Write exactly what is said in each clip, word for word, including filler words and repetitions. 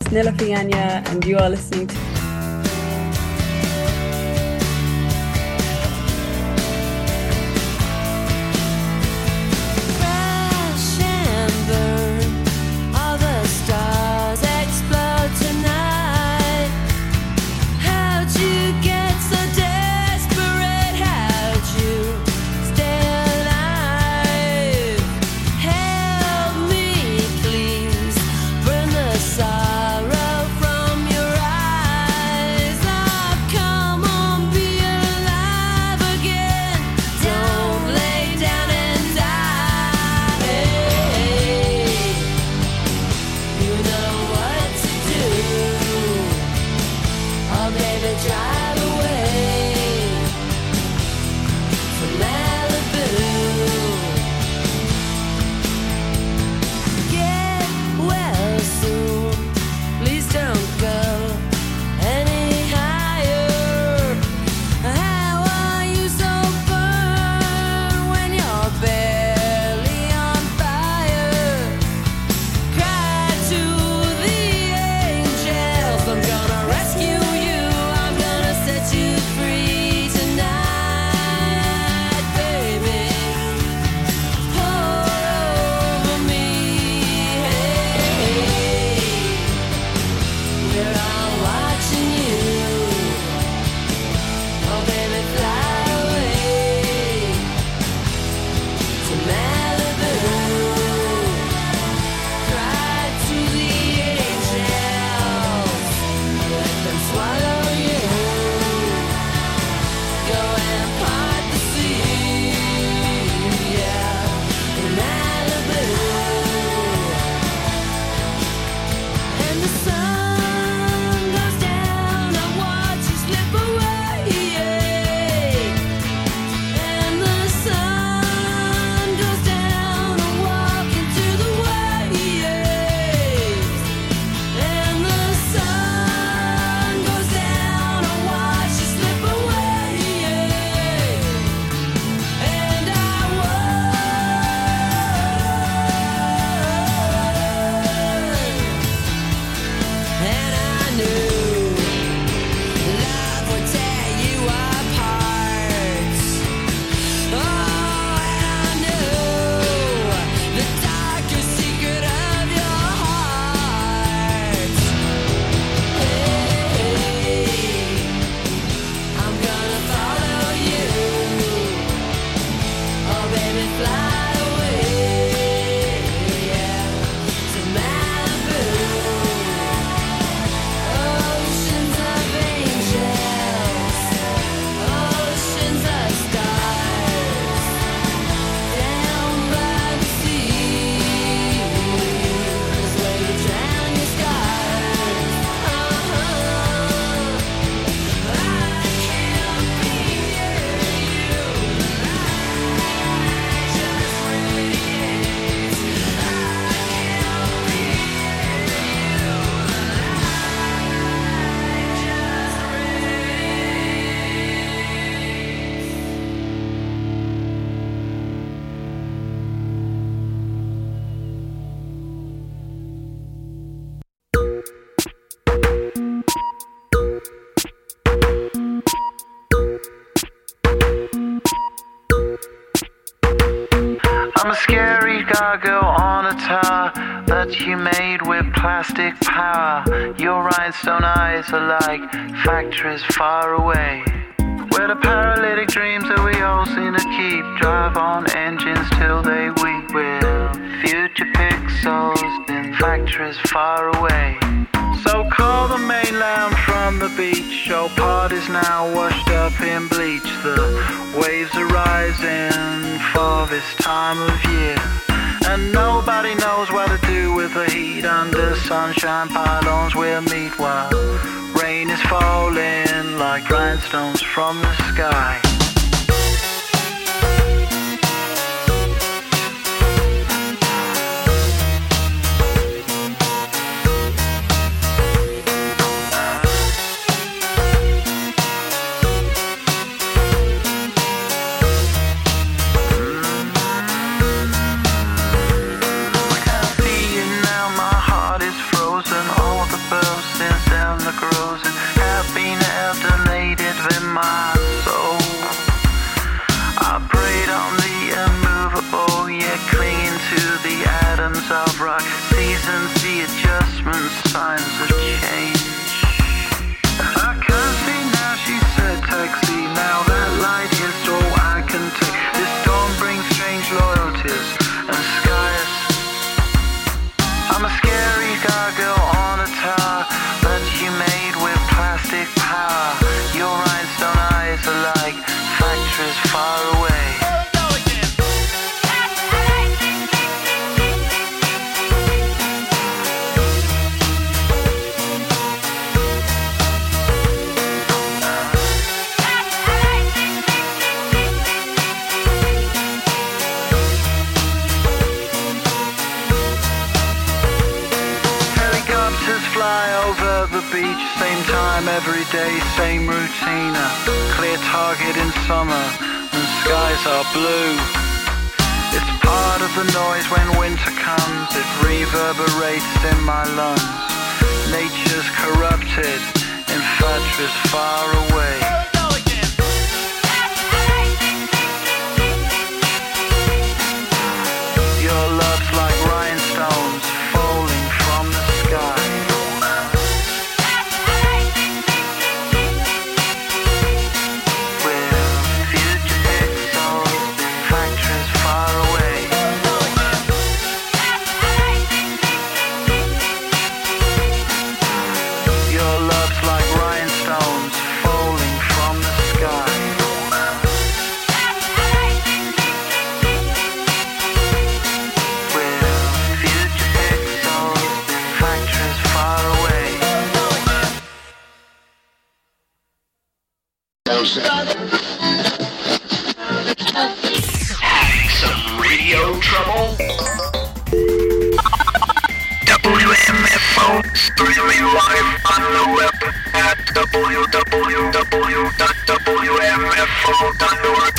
Nilla Fianya, and you are listening to I'm a scary gargoyle on a tower that you made with plastic power. Your rhinestone eyes are like factories far away, where the paralytic dreams that we all seem to keep drive on engines till they weep. With future pixels in factories far away. So call the mainland from the beach. Your part is now washed up in bleach. The waves are rising for this time of year, and nobody knows what to do with the heat. Under sunshine pylons we'll meet while rain is falling like rhinestones from the sky. All the birds signs of change. I can't see now, she said, taxi. Now that light is all I can take. This dawn brings strange loyalties and skies. I'm a scary gargoyle on a tower that you made with plastic power. Your rhinestone eyes are like factories far away. Beach, same time every day, same routine. A clear target in summer and skies are blue. It's part of the noise when winter comes. It reverberates in my lungs. Nature's corrupted in factories far away. Your love's like rhinestones falling from the sky. Having some radio trouble? W M F O streaming live on the web at w w w dot w m f o dot org.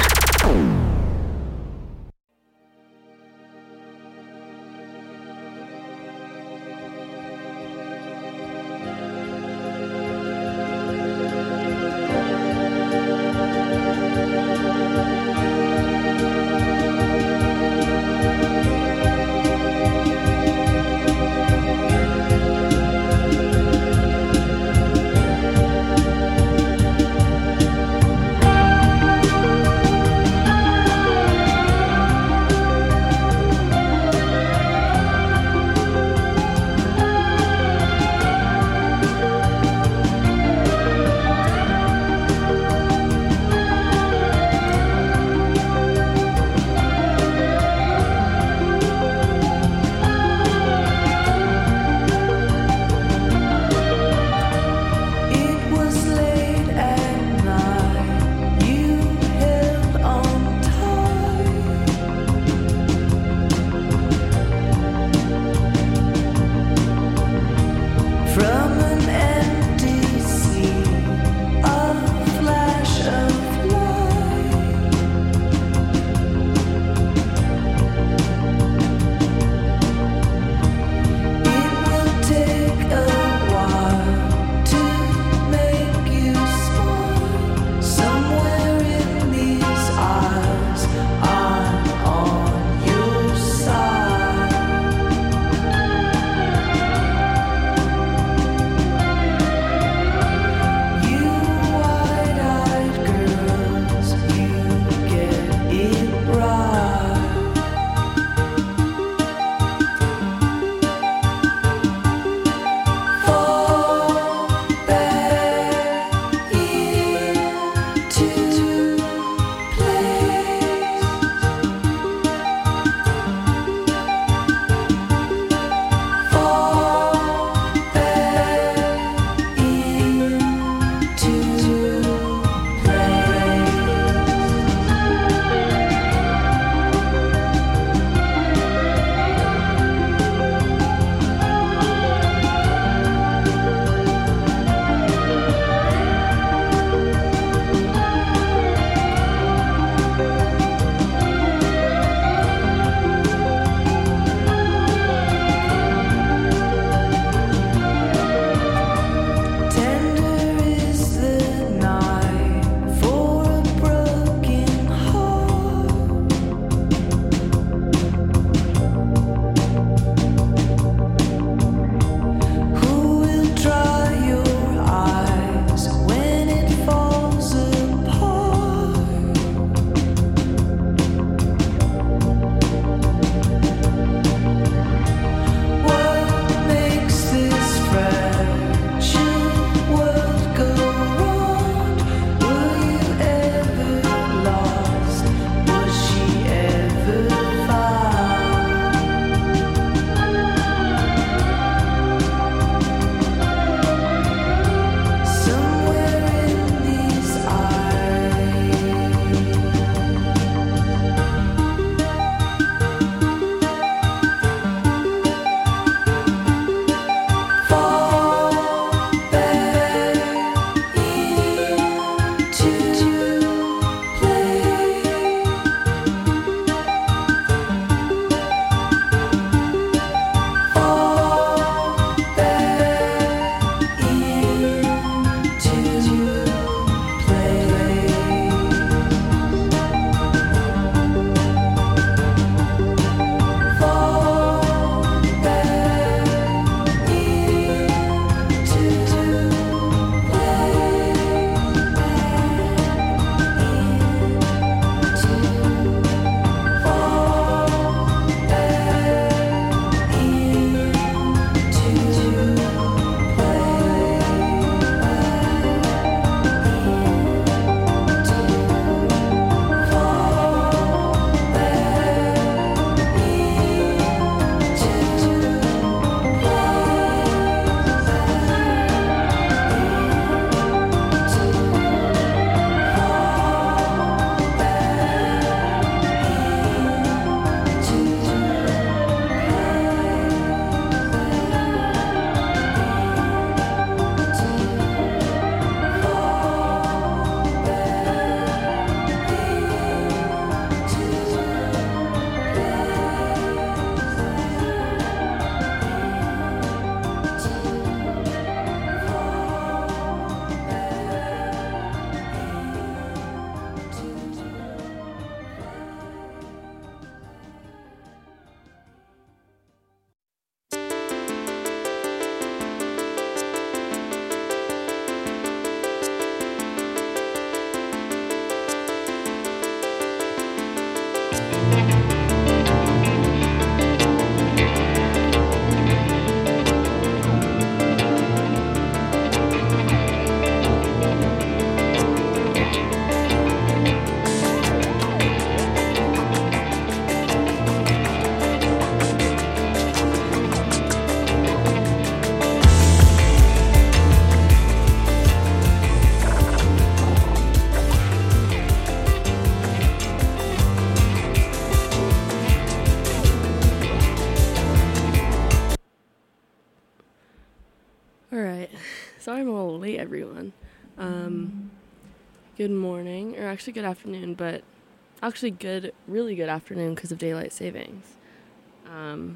Alright, sorry I'm a little late, everyone. Um, good morning, or actually good afternoon, but actually good, really good afternoon because of daylight savings. Um,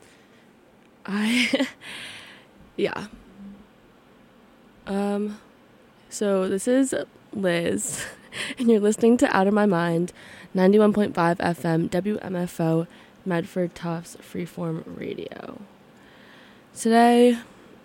I, yeah. Um, so this is Liz, and you're listening to Out of My Mind, ninety-one point five F M, W M F O, Medford Tufts Freeform Radio. Today,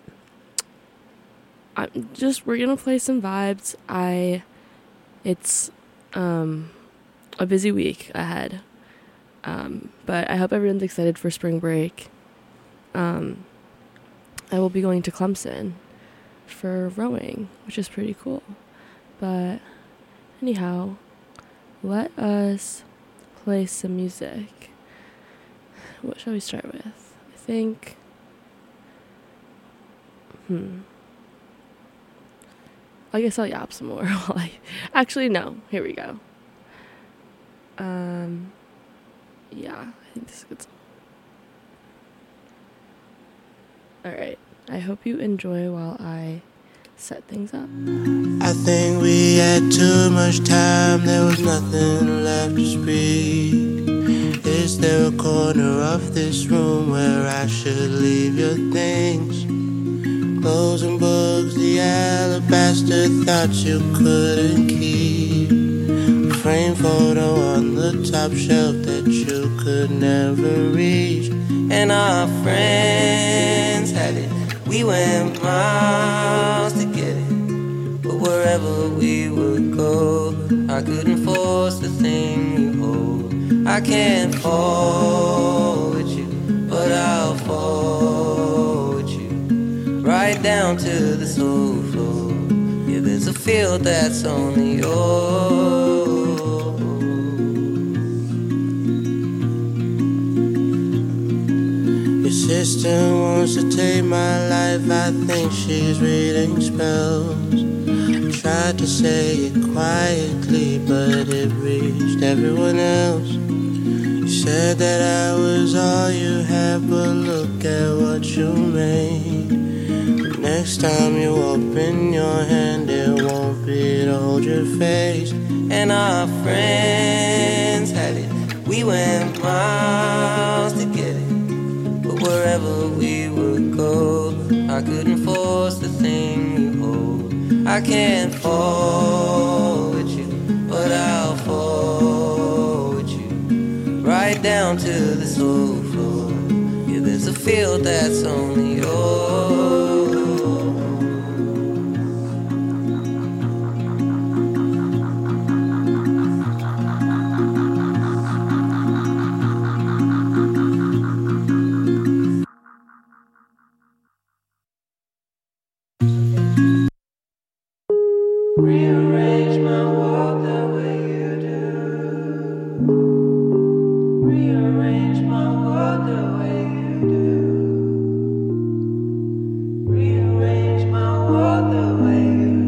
I'm just, we're gonna play some vibes. I, it's, um, a busy week ahead, um, but I hope everyone's excited for spring break. Um, I will be going to Clemson for rowing, which is pretty cool, but anyhow, let us play some music. What shall we start with? I think, hmm, I guess I'll yap some more while I, actually, no, here we go. Um, yeah, I think this is a good song. Alright, I hope you enjoy while I set things up. I think we had too much time, there was nothing left to speak. Is there a corner of this room where I should leave your things? Clothes and books, the alabaster thoughts you couldn't keep. A framed photo on the top shelf that you could never reach. And our friends had it, we went miles to get it. But wherever we would go, I couldn't force the thing you hold. I can't fall with you, but I'll fall with you, right down to the soul floor. Yeah, there's a field that's only yours. Your sister wants to take my life, I think she's reading spells. I tried to say it quietly, but it reached everyone else. You said that I was all you had, but look at what you made. Next time you open your hand, it won't be to hold your face. And our friends had it, we went miles to get it. But wherever we would go, I couldn't force the thing you hold. I can't fall with you, but I'll fall with you, right down to the soul floor. Yeah, there's a field that's only yours. Rearrange my world the way you do. Rearrange my world the way you do. Rearrange my world the way you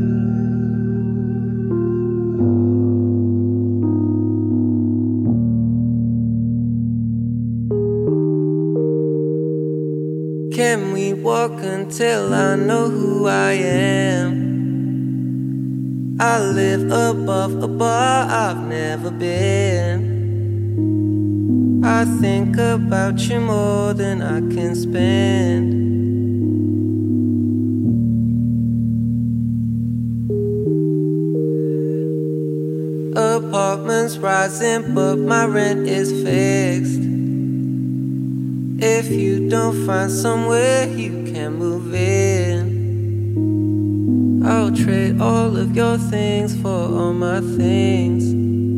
do. Can we walk until I know who I am? I live above a bar I've never been. I think about you more than I can spend. Apartments rising, but my rent is fixed. If you don't find somewhere you can move in, I'll trade all of your things for all my things.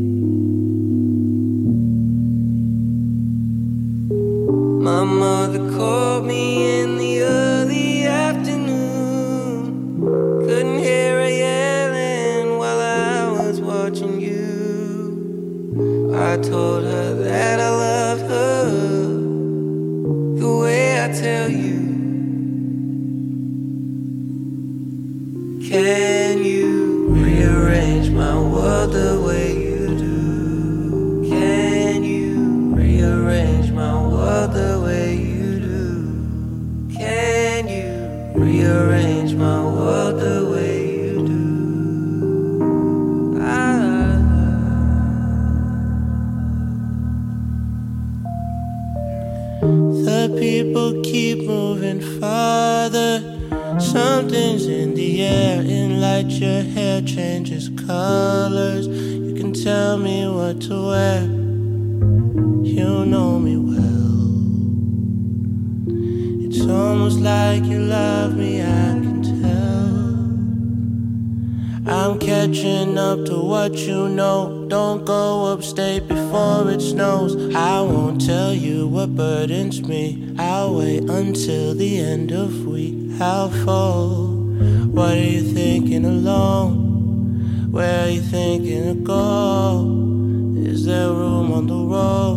My mother called me in the early afternoon. Couldn't hear her yelling while I was watching you. I told her that I love her the way I tell you. Can you rearrange my world the way you do? Can you rearrange my world the way you do? Can you rearrange rearrange my world the way you do. Ah. The people keep moving farther. Something's in the air, in light your hair changes colors. You can tell me what to wear, you know me well. It's almost like you love me, I can tell. I'm catching up to what you know. Don't go upstate before it snows. I won't tell you what burdens me. I'll wait until the end of week. How far? What are you thinking alone? Where are you thinking to go? Is there room on the road?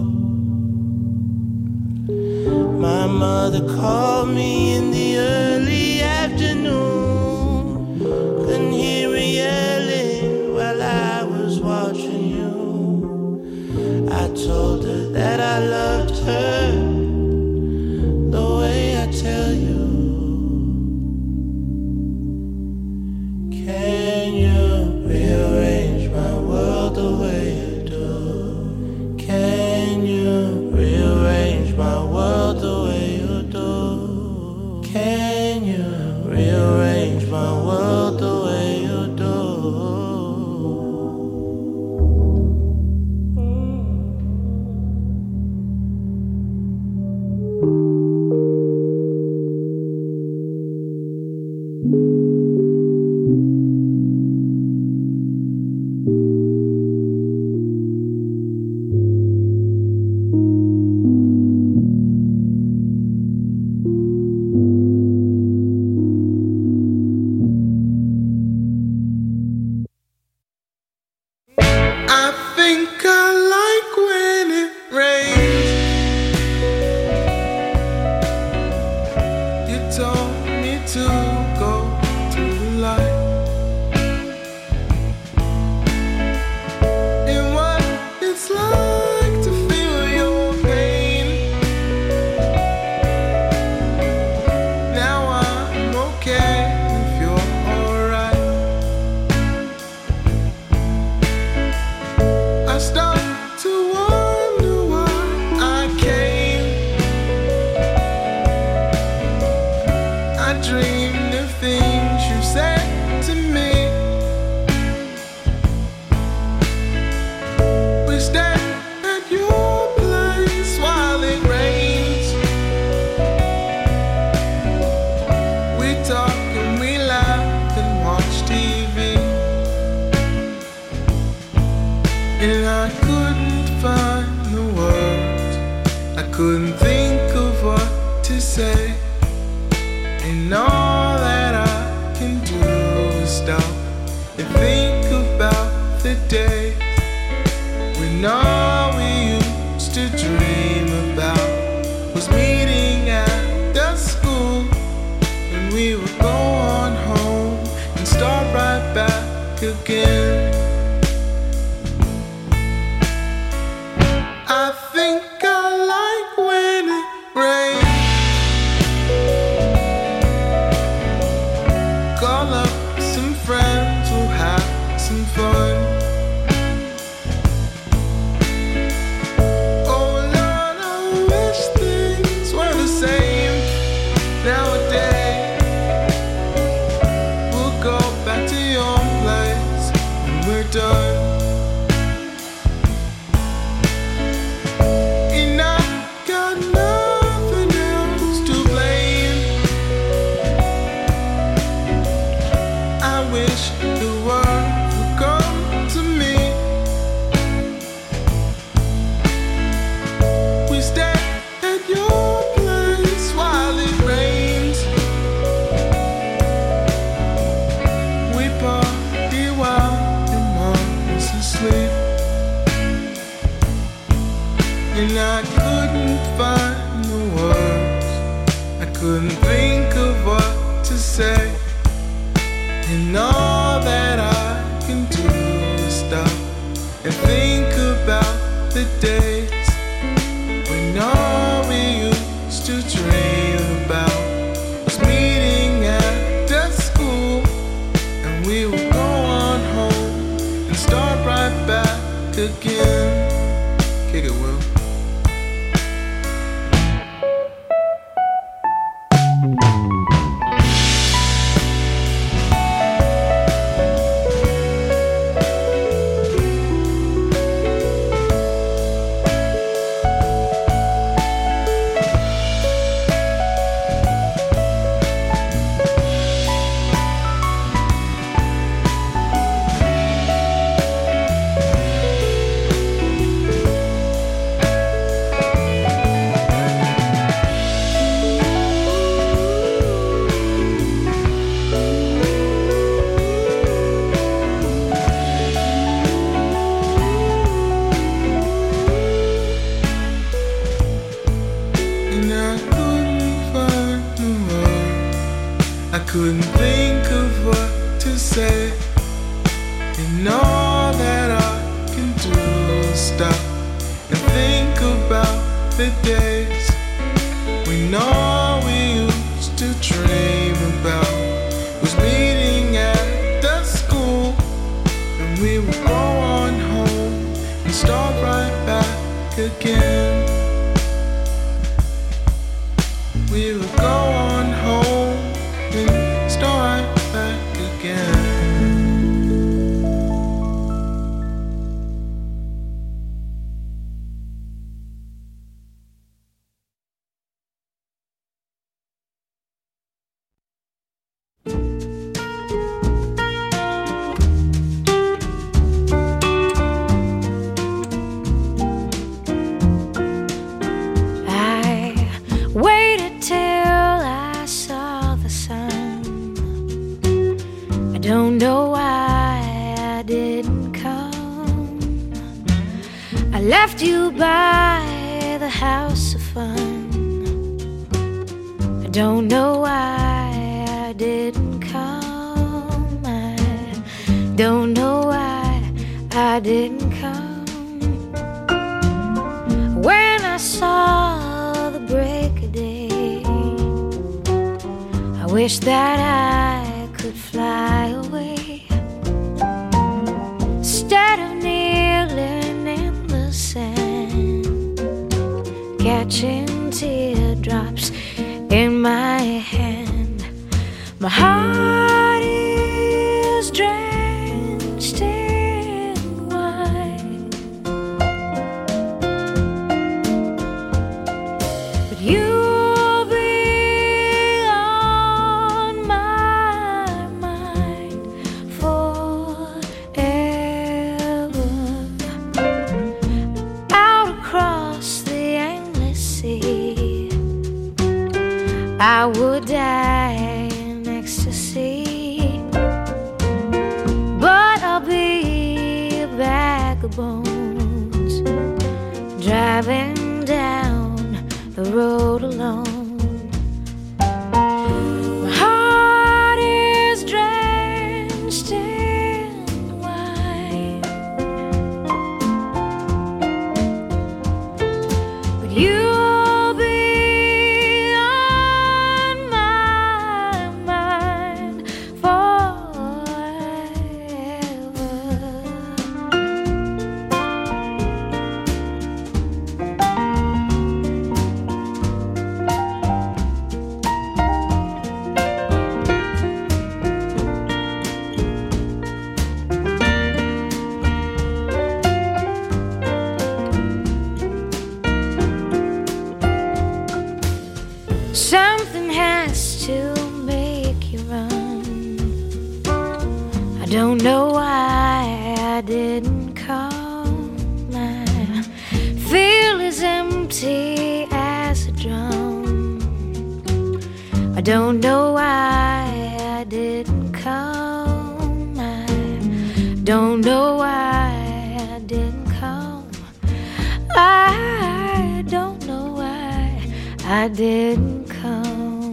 My mother called me in the early afternoon. Couldn't hear her yelling while I was watching you. I told her that I loved her the way I tell you. Can you rearrange my world the way you do? Can you rearrange my world the way you do? Can you rearrange my world the way you do? When all we used to dream about was meeting at think of what to say, and all that I can do is stop and think about the days when all we used to dream about was meeting at the school, and we would go on home and start right back again. We would go on home and start right back again. Don't know why I didn't come. I left you by the house of fun. I don't know why I didn't come. I don't know why I didn't come. When I saw the break of day, I wish that I could fly away instead of kneeling in the sand, catching teardrops in my hand. My heart is drenched in wine, but you I would die in ecstasy, but I'll be a bag of bones, driving down the road alone. My heart is drenched in wine, but you something has to make you run. I don't know why I didn't come. I feel as empty as a drum. I don't know why I didn't come. I don't know why I didn't come. I don't know why I didn't come.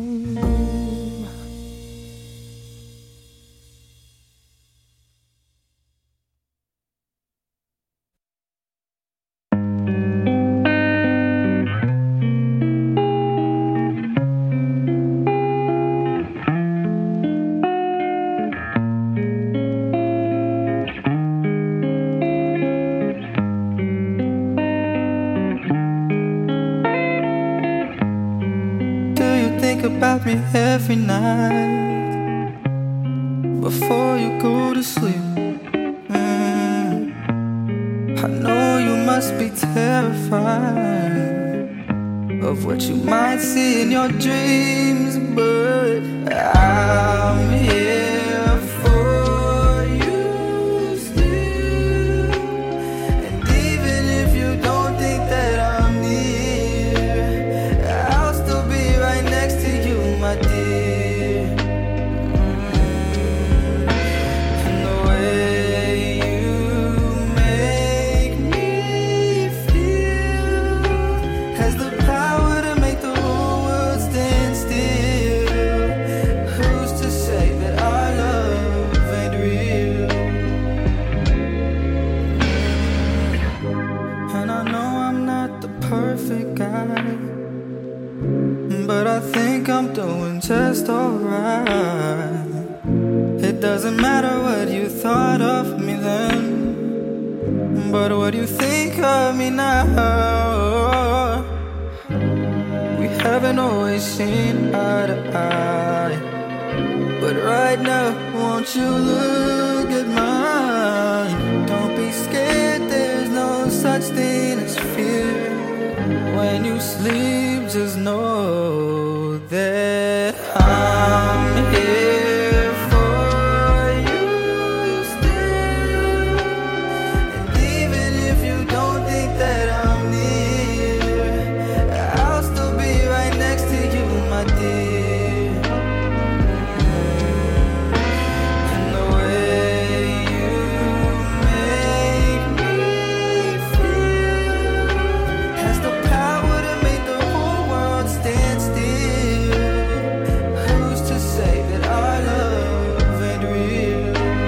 About me every night before you go to sleep. mm. I know you must be terrified of what you might see in your dreams, but I'm here for you still. And even if you don't think that I'm near, I'll still be right next to you, my dear. mm. And the way you make me feel has the power to make the whole world stand still. Who's to say doesn't matter what you thought of me then, but what do you think of me now? We haven't always seen eye to eye, but right now, won't you look at mine? Don't be scared, there's no such thing as fear. When you sleep, just know that I'm here for you still. And even if you don't think that I'm near, I'll still be right next to you, my dear. And the way you make me feel has the power to make the whole world stand still. Who's to say that our love ain't real?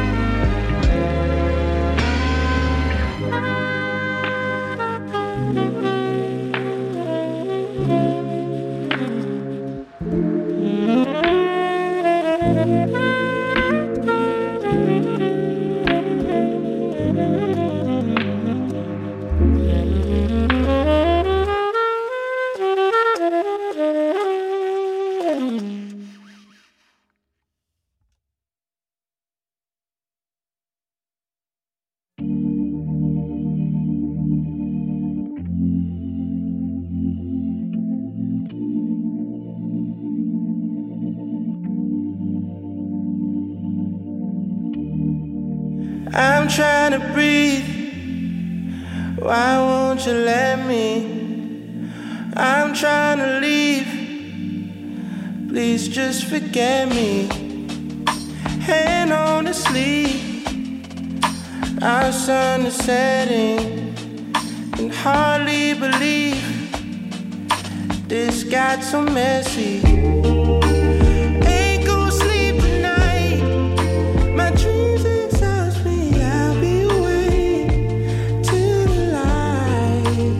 I'm trying to breathe. Why won't you let me? I'm trying to leave. Please just forget me. Hand on the sleeve. Our sun is setting. Can hardly believe this got so messy. Ain't gonna sleep tonight. My dreams exhaust me. I'll be awake till the light.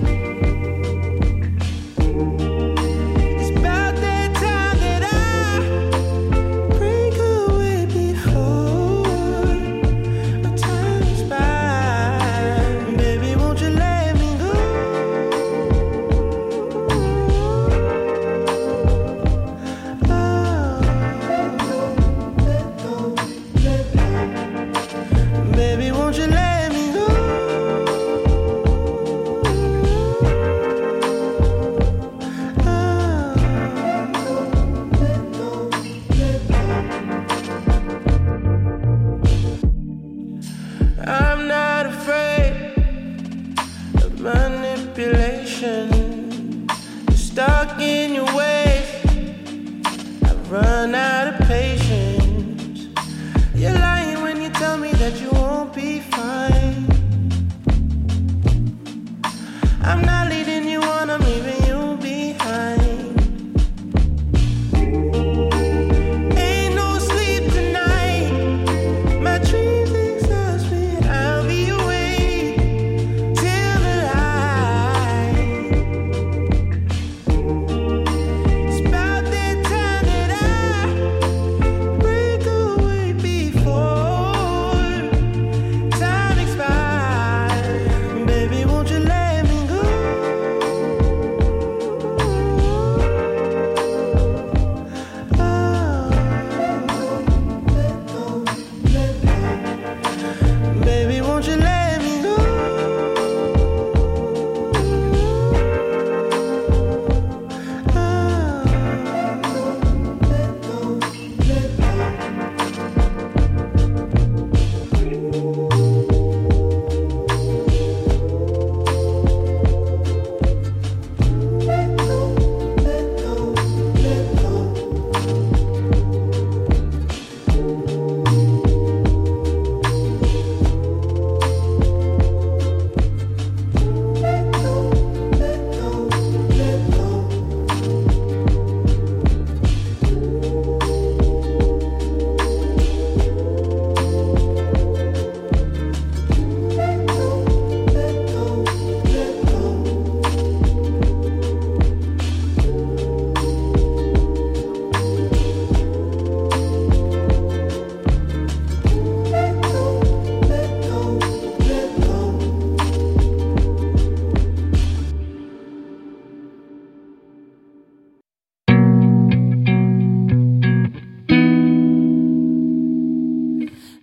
It's about that time that I break away before my time is by. Baby, won't you let me go? Oh.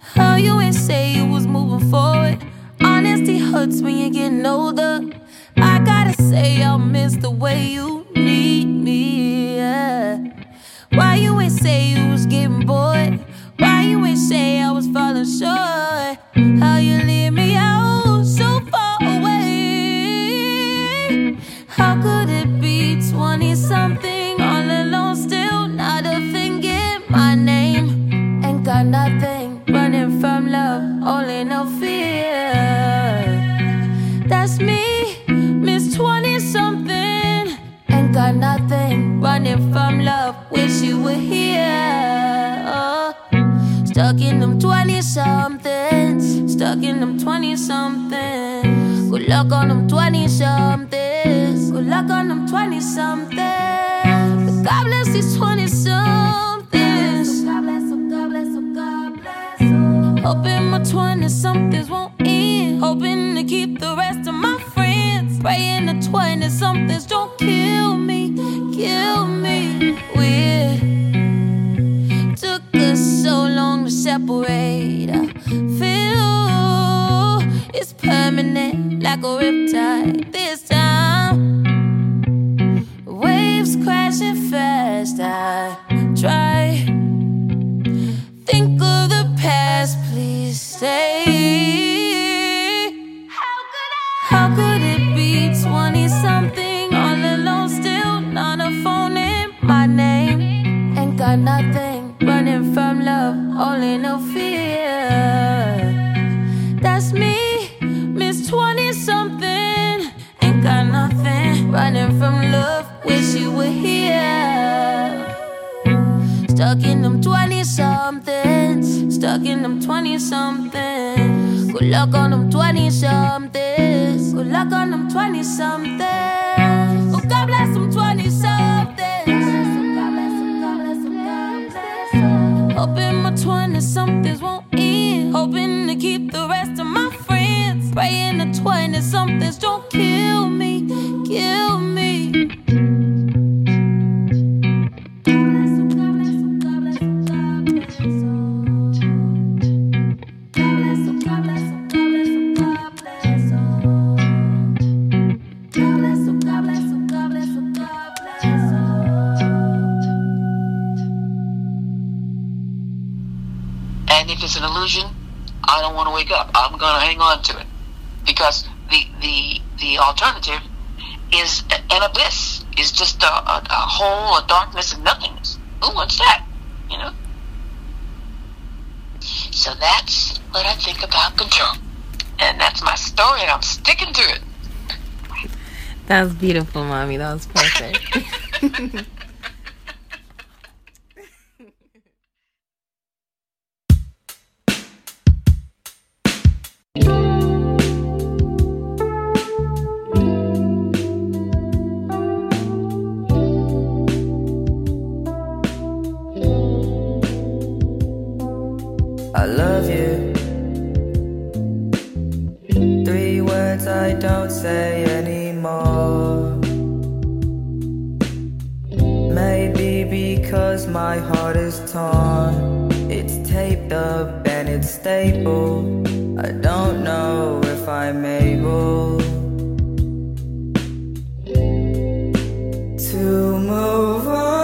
How you ain't say you was moving forward. Honesty hurts when you're getting older. I gotta say I'll miss the way you need me, yeah. Why you ain't say you was getting bored? Why you ain't say I was falling short? How you leave me out so far away? How could it be twenty-something all alone, still not a thing in my name? Ain't got nothing, running from love, only no fear. That's me, Miss twenty-something. Ain't got nothing, running from love, wish you were here. Oh. Stuck in them twenty-somethings, stuck in them twenty-somethings. Good luck on them twenty-somethings, good luck on them twenty-somethings. But God bless these twenty-somethings. God bless, oh God bless, oh God bless, oh. Hoping my twenty-somethings won't end, hoping to keep the rest of my friends. Praying the twenty-somethings don't kill me, kill me. Weird. Took us so long to separate. I feel it's permanent, like a riptide this time. Waves crashing fast, I try. Think of the past, please stay. How could it be twenty-something all alone, still not a phone in my name? Ain't got nothing, running from love, only no fear. That's me, Miss twenty-something. Ain't got nothing, running from love, wish you were here. Stuck in them twenty-somethings, stuck in them twenty-somethings. Good luck on them twenty-somethings, good luck on them twenty-somethings. Oh, God bless them twenty-somethings. Hoping my twenty-somethings won't end, hoping to keep the rest of my friends. Praying the twenty-somethings don't kill me, kill me. And if it's an illusion, I don't want to wake up. I'm going to hang on to it. Because the the the alternative is an abyss, is just a, a, a hole, a darkness, and nothingness. Who wants that? You know? So that's what I think about control. And that's my story, and I'm sticking to it. That was beautiful, Mommy. That was perfect. I love you. Three words I don't say anymore. Maybe because my heart is torn. It's taped up and it's stable. I don't know if I'm able to move on.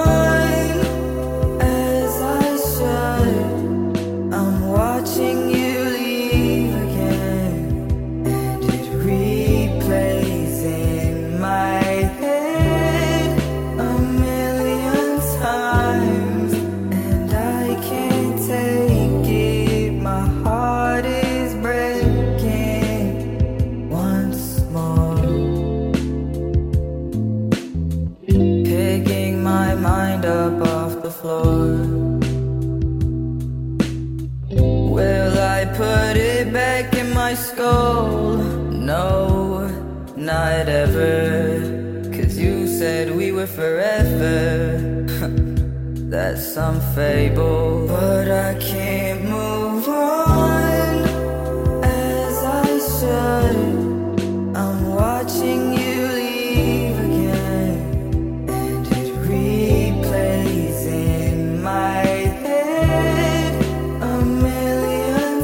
Watching you leave again, and it replays in my head a million times, and I can't take it. My heart is breaking once more, picking my mind up off the floor. Will I put it back in my skull? No, not ever. Cause you said we were forever. That's some fable. But I can't move on as I should. I'm watching you leave again, and it replays in my head a million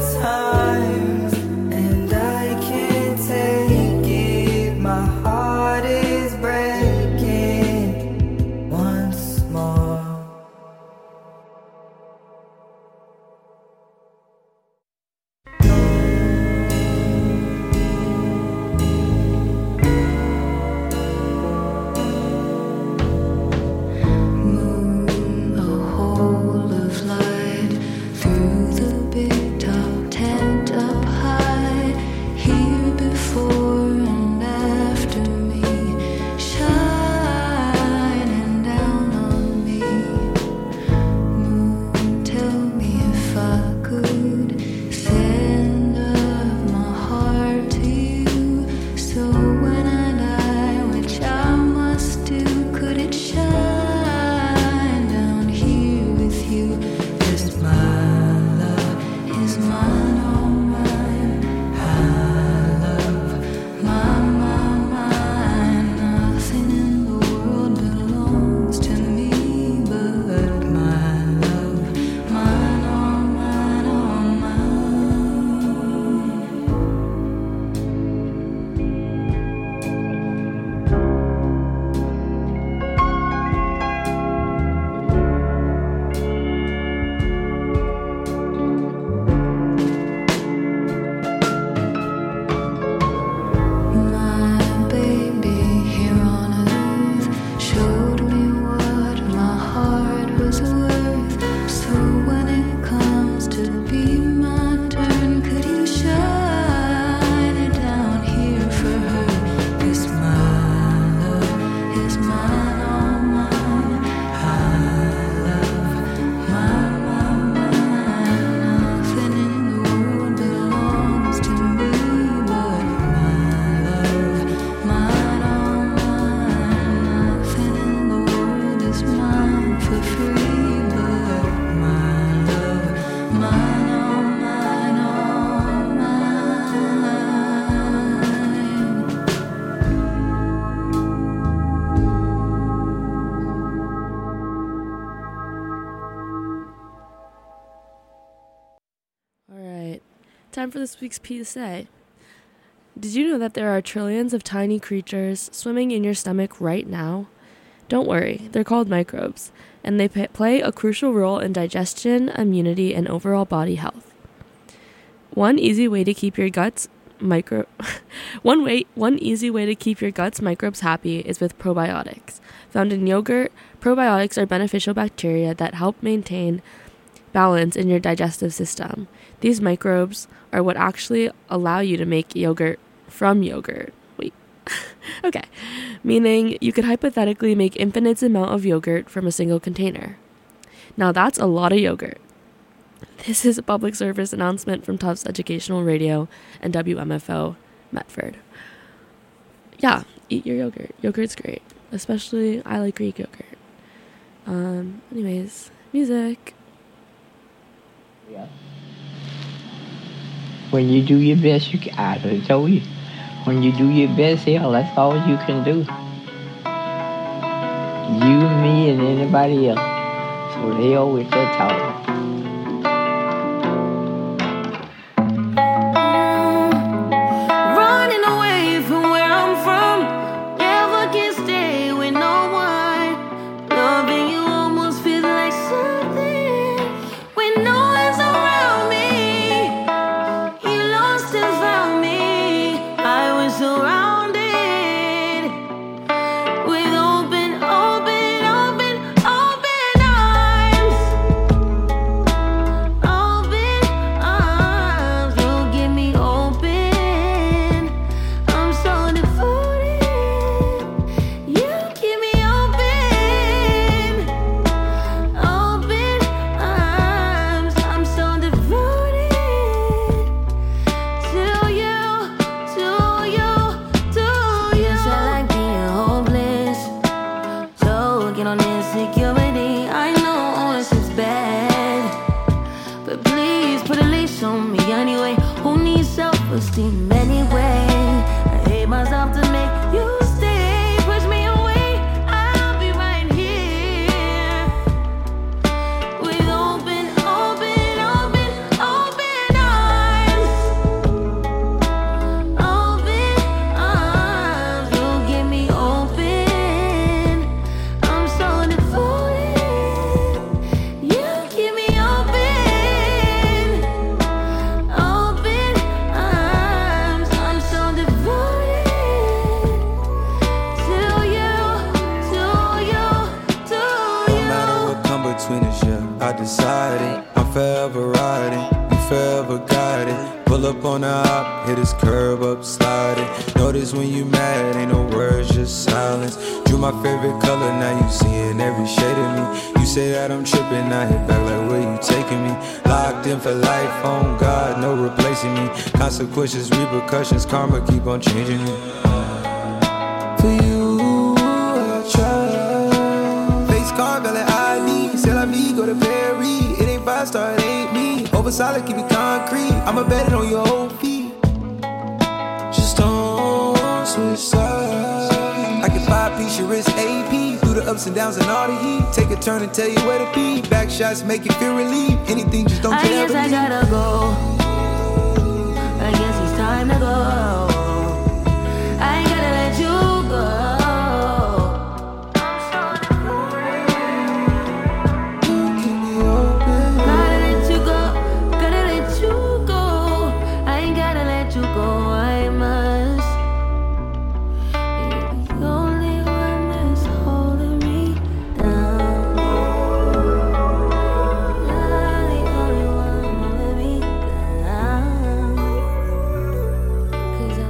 time for this week's P S A. Did you know that there are trillions of tiny creatures swimming in your stomach right now? Don't worry, they're called microbes, and they p- play a crucial role in digestion, immunity, and overall body health. One easy way to keep your guts micro one way one easy way to keep your guts microbes happy is with probiotics. Found in yogurt, probiotics are beneficial bacteria that help maintain balance in your digestive system. These microbes are what actually allow you to make yogurt from yogurt. Wait. Okay. Meaning you could hypothetically make infinite amount of yogurt from a single container. Now that's a lot of yogurt. This is a public service announcement from Tufts Educational Radio and W M F O Medford. Yeah, eat your yogurt. Yogurt's great. Especially, I like Greek yogurt. Um, anyways, music. Yeah. When you do your best, you can, I told you, when you do your best, hell, that's all you can do. You, me, and anybody else. So they always that talk. Consequences, repercussions, karma keep on changing me. For you, I try. Face card, valid I D. C'est la vie, go to Perry. It ain't five star, it ain't me. Over solid, keep it concrete. I'ma bet it on your whole feet. Just don't switch sides. I can five piece your wrist A P. Through the ups and downs and all the heat. Take a turn and tell you where to be. Back shots make you feel relief. Anything, just don't I care. guess I gotta go. I guess it's time to go. I ain't gotta let you go. Gotta let you go. Gotta let you go. I ain't gotta let you go. I must. You're the only one that's holding me down. You're the only one holding me down. 'Cause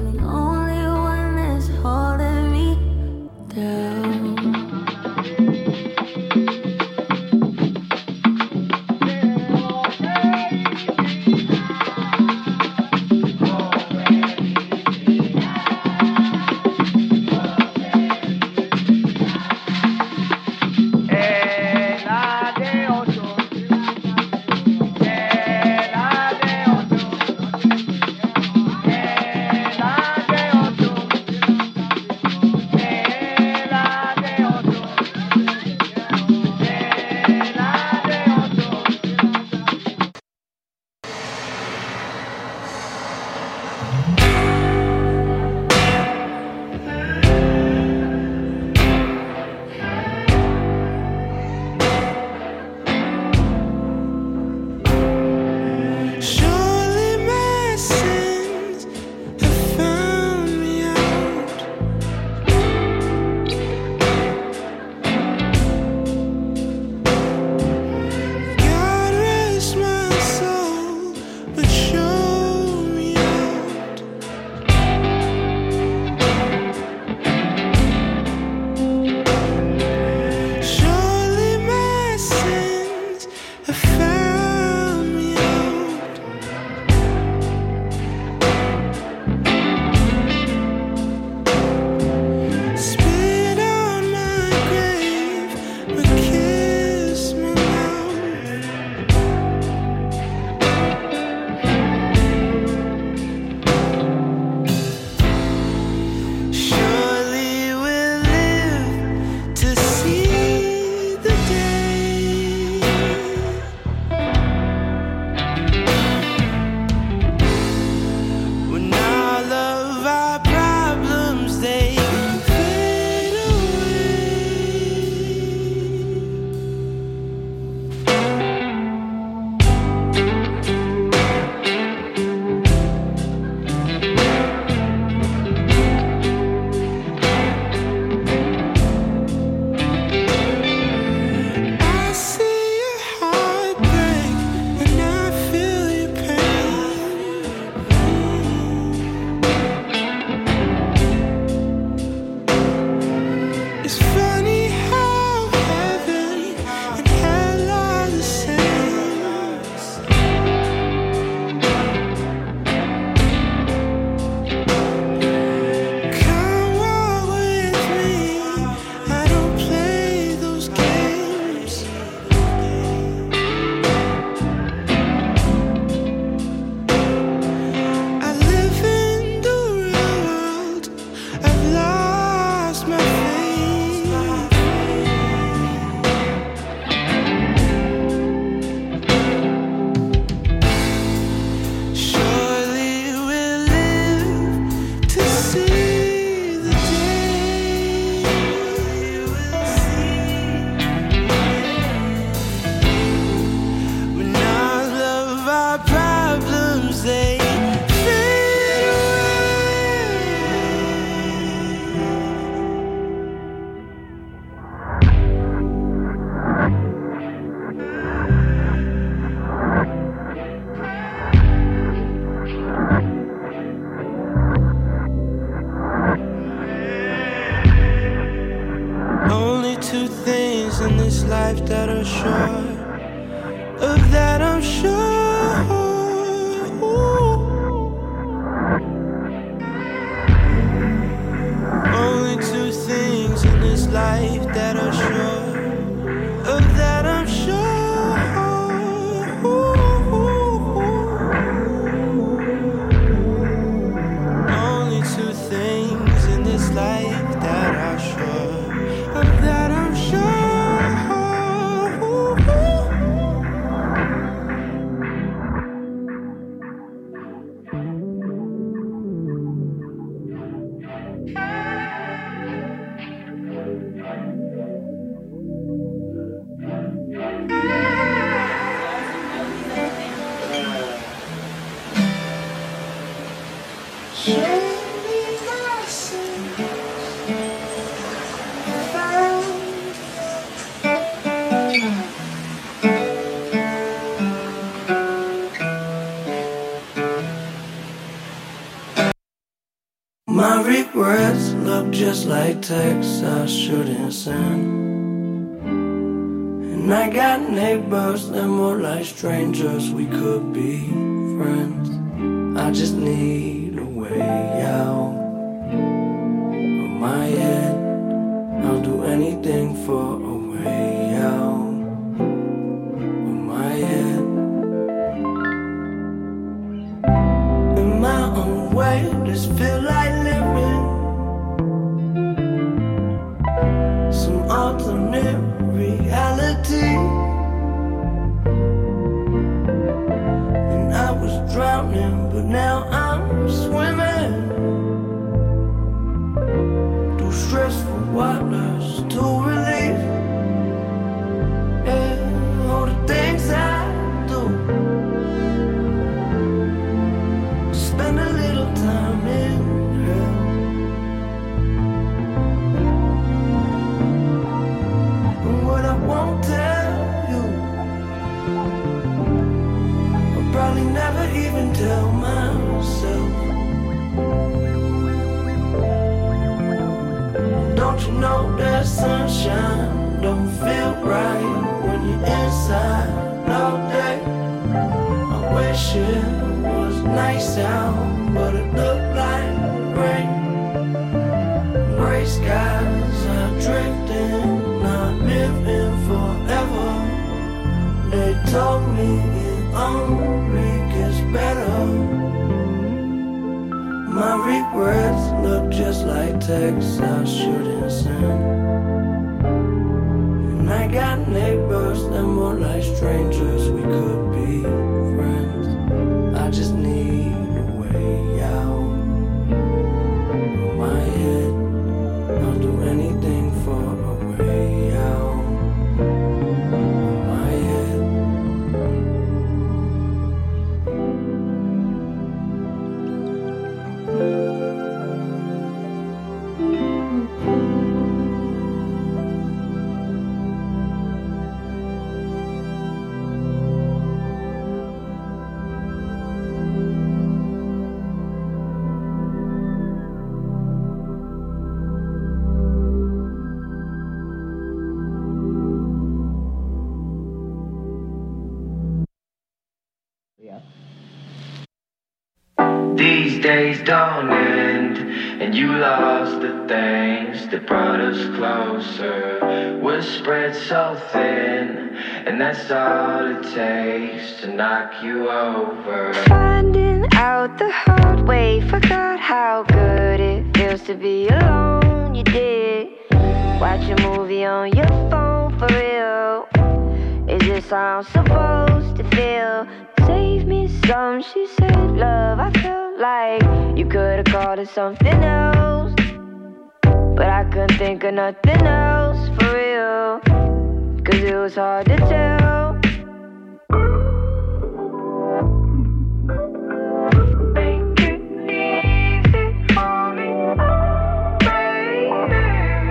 this life that are sure, of that I'm sure. Only two things in this life that are sure, of that I'm sure. Only two things in this life that are sure, of that I'm sure. My regrets look just like texts I shouldn't send, and I got neighbors that more like strangers. We could be friends. I just need a way out of my head. I'll do anything for a way out of my head. In my own way, this feel like living some alternate reality. And I was drowning, but now I'm swimming through stressful waters to relief. Yeah, all the things I do, spend a little time in hell. And what I won't tell you, I'll probably never even tell myself. Don't you know that sunshine don't feel right when you're inside all day? I wish it was nice out, but it looked like rain. Gray skies are drifting, not living forever. They told me it only gets better. My regrets look just like texts I shouldn't send, and I got neighbors that more like strangers. We could be friends. I just need a way out of my head. I'll do anything for a way out of my head. These days don't end, and you lost the things that brought us closer. We're spread so thin, and that's all it takes to knock you over. Finding out the hard way, forgot how good it feels to be alone. You did watch a movie on your phone for real. Is this how I'm supposed to feel? Save me some, she said, love, I felt like you could've called it something else, but I couldn't think of nothing else for real, cause it was hard to tell. Make it easy for me, baby.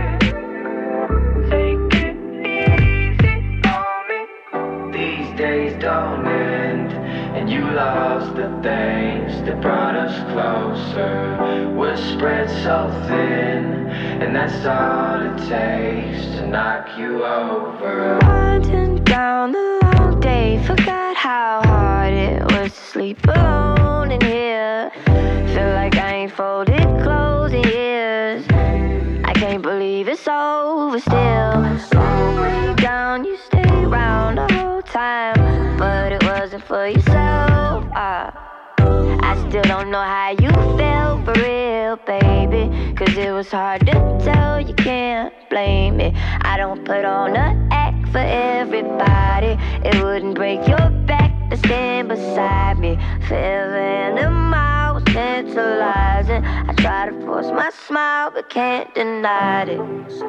Take it easy for me. These days don't end, and you lost lost the things that brought us closer. We're spread so thin, and that's all it takes to knock you over. Winding down the long day, forgot how hard it was to sleep alone in here. Feel like I ain't folded clothes in years. I can't believe it's over still. Long way down, you stay around the whole time, but it wasn't for yourself. uh, I still don't know how you felt for real, baby, cause it was hard to tell, you can't blame me. I don't put on an act for everybody. It wouldn't break your back to stand beside me. Forever and a mile was tantalizing. I try to force my smile but can't deny it.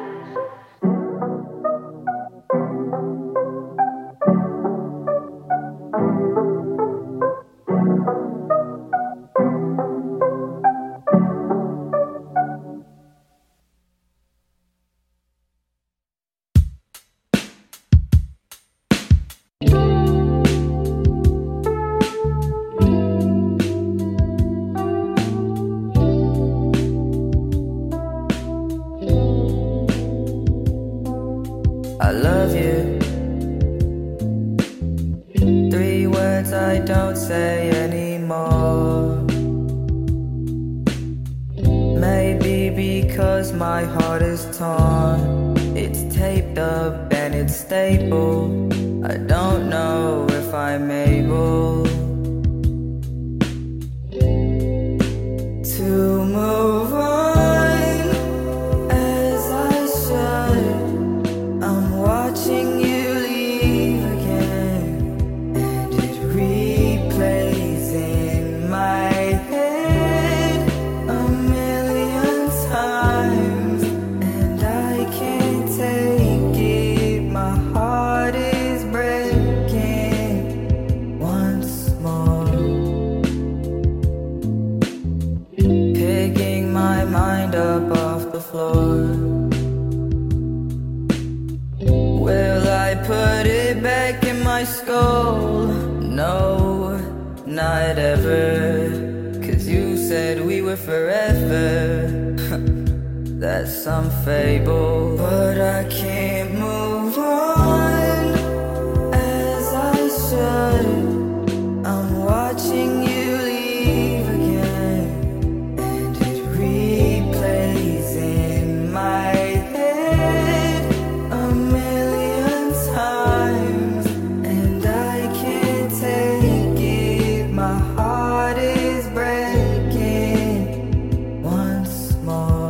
I love you. Three words I don't say anymore. Maybe because my heart is torn. It's taped up and it's stable. I don't know if I'm able to move on. Watching you leave again, and it replays in my head a million times, and I can't take it. My heart is breaking once more. Picking my mind up off the floor. Will I put it back in my skull? No, not ever. Cause you said we were forever. That's some fable. But I can't move on as I should. I'm watching you leave again, and it replays in my head a million times, and I can't take it. My heart is breaking once more.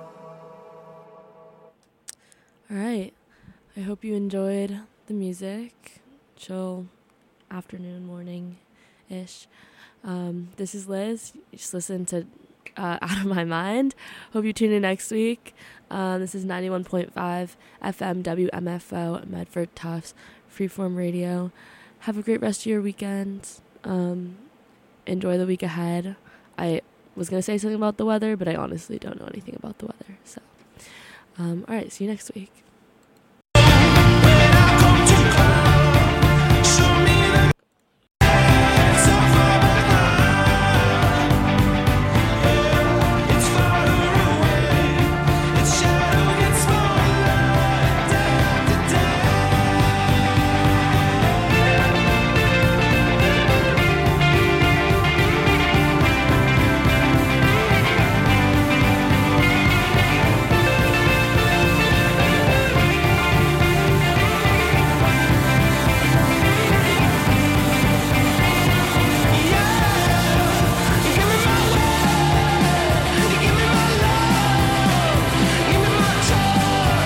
Alright, I hope you enjoyed the music. Chill afternoon, morning-ish. Um, this is Liz. You just listen to uh, Out of My Mind. Hope you tune in next week. Um, this is ninety-one point five F M W M F O, Medford Tufts, Freeform Radio. Have a great rest of your weekend. Um, enjoy the week ahead. I was going to say something about the weather, but I honestly don't know anything about the weather. So, um, all right, see you next week.